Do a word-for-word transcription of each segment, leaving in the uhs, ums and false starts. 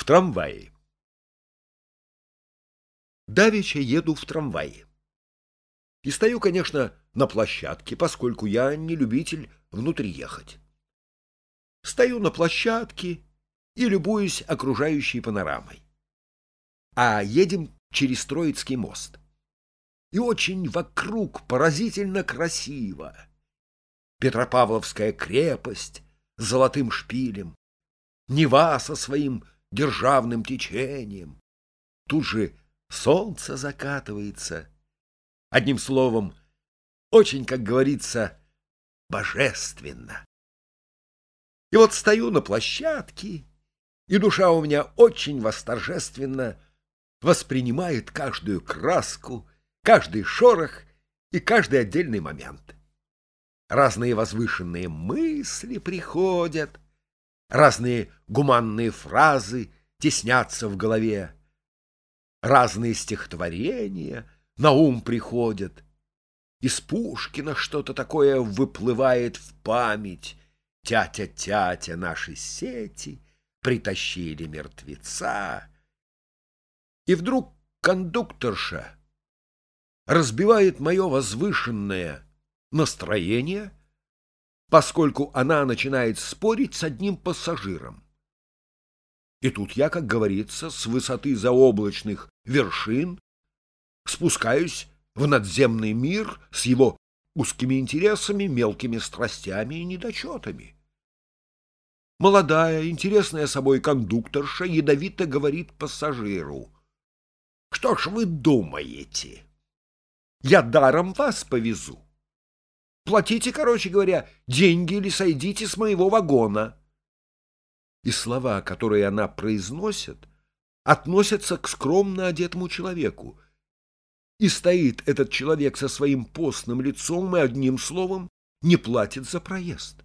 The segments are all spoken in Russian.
трамвае. Давеча еду в трамвае. И стою, конечно, на площадке, поскольку я не любитель внутри ехать. Стою на площадке и любуюсь окружающей панорамой. А едем через Троицкий мост. И очень вокруг поразительно красиво. Петропавловская крепость с золотым шпилем, Нева со своим державным течением. Тут же солнце закатывается. Одним словом, очень, как говорится, божественно. И вот стою на площадке, и душа у меня очень восторжественно воспринимает каждую краску, каждый шорох и каждый отдельный момент. Разные возвышенные мысли приходят, разные гуманные фразы теснятся в голове, разные стихотворения на ум приходят. Из Пушкина что-то такое выплывает в память. Тятя-тятя, наши сети притащили мертвеца. И вдруг кондукторша разбивает мое возвышенное настроение, поскольку она начинает спорить с одним пассажиром. И тут я, как говорится, с высоты заоблачных вершин спускаюсь в надземный мир с его узкими интересами, мелкими страстями и недочетами. Молодая, интересная собой кондукторша ядовито говорит пассажиру: «Что ж вы думаете? Я даром вас повезу. Платите, короче говоря, деньги или сойдите с моего вагона». И слова, которые она произносит, относятся к скромно одетому человеку. И стоит этот человек со своим постным лицом и, одним словом, не платит за проезд.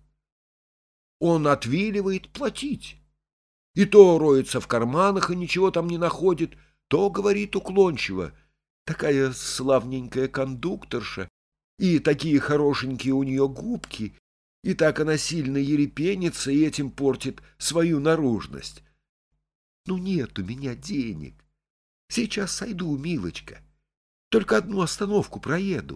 Он отвиливает платить. И то роется в карманах и ничего там не находит, то говорит уклончиво: «Такая славненькая кондукторша, и такие хорошенькие у нее губки, и так она сильно ерепенится и этим портит свою наружность. Ну, нет у меня денег. Сейчас сойду, милочка. Только одну остановку проеду».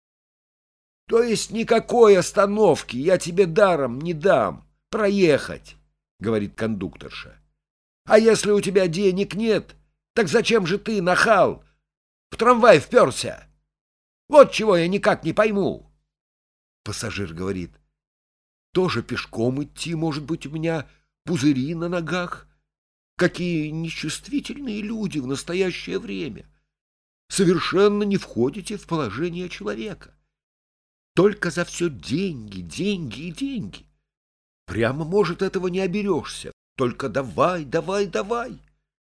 «То есть никакой остановки я тебе даром не дам проехать», — говорит кондукторша. «А если у тебя денег нет, так зачем же ты, нахал, в трамвай вперся? Вот чего я никак не пойму». Пассажир говорит: «Тоже пешком идти, может быть, у меня пузыри на ногах. Какие нечувствительные люди в настоящее время. Совершенно не входите в положение человека. Только за все деньги, деньги и деньги. Прямо, может, этого не оберешься. Только давай, давай, давай».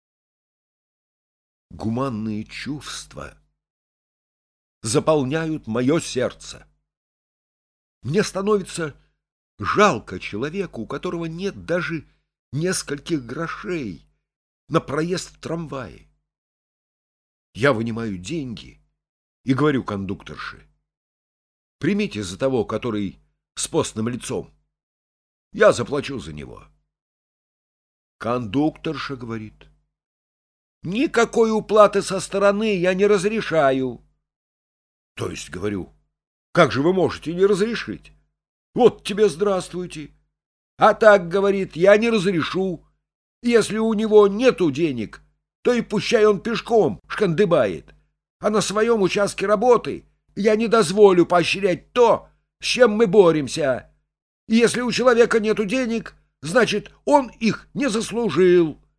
Гуманные чувства заполняют мое сердце. Мне становится жалко человека, у которого нет даже нескольких грошей на проезд в трамвае. Я вынимаю деньги и говорю кондукторше: «Примите за того, который с постным лицом. Я заплачу за него». Кондукторша говорит: «Никакой уплаты со стороны я не разрешаю». То есть, говорю, как же вы можете не разрешить? Вот тебе здравствуйте. А так, говорит, я не разрешу. Если у него нету денег, то и пущай он пешком шкандыбает. А на своем участке работы я не дозволю поощрять то, с чем мы боремся. И если у человека нету денег, значит, он их не заслужил.